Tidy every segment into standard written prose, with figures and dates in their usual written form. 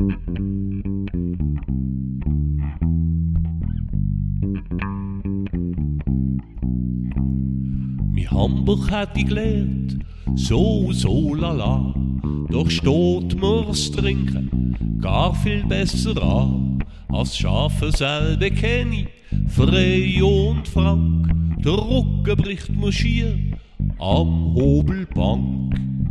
Mi Hamburg hat ich gelernt, so lala. Doch steht mir's Trinken gar viel besser an. Als Schafe selbe kenn ich, frei und frank. Der Rücken bricht mir schier am Hobelbank.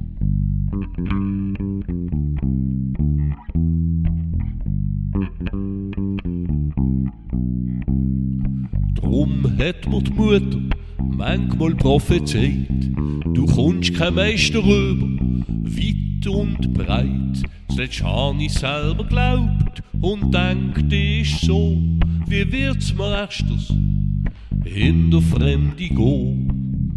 Drum hat mir die Mutter manchmal prophezeit, du kommst kein Meister rüber, weit und breit. Zuletzt hab ich selber glaubt und denkt, ist so, wie wird's mir erstes in der Fremde gehen.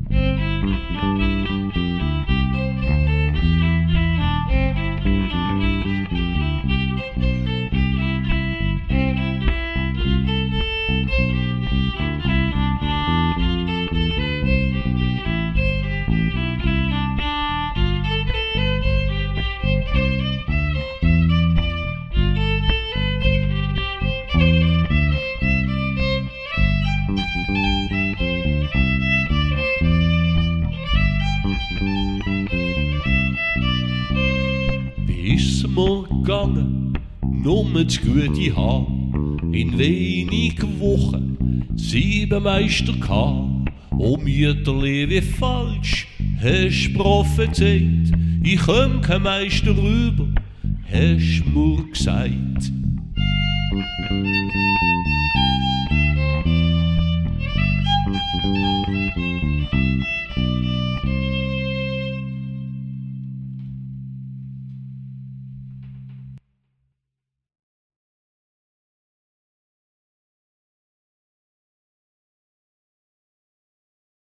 Ist mir gegangen, nur das gute Haar. In wenig Wochen 7 Meister gehabt. O Mütterli, wie falsch hast prophezeit. Ich komm kein Meister rüber, hast mir gesagt.